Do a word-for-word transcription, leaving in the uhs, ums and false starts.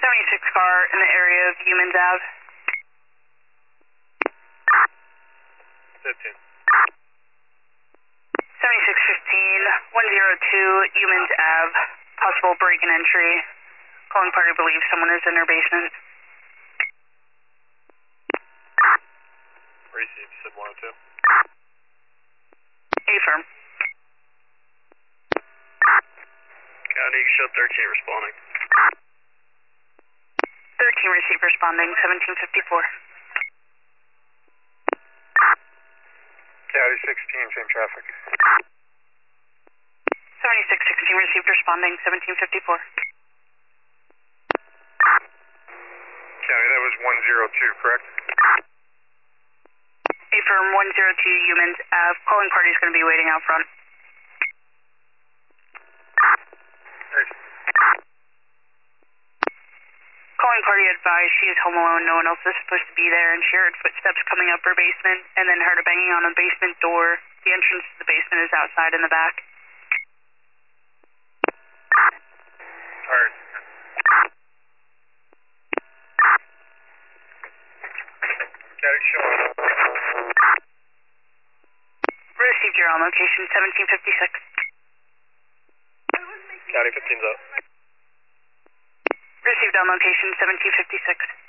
seventy-six car in the area of Humans Ave. fifteen. seventy-six fifteen, one oh two, Humans Ave. Possible break and entry. Calling party believes someone is in their basement. Received, said one oh two. Affirm. County, show thirteen responding. thirteen received responding, seventeen fifty-four. County sixteen, same traffic. seventy-six sixteen received responding, seventeen fifty-four. County, that was one oh two, correct? Affirm, one oh two Humans Ave. Calling party is going to be waiting out front. Calling party advised she is home alone, no one else is supposed to be there, and she heard footsteps coming up her basement, and then heard a banging on the basement door. The entrance to the basement is outside in the back. Alright. County, show on. Received your on location, seventeen fifty-six. County fifteen's up. Received on location, seventeen fifty-six.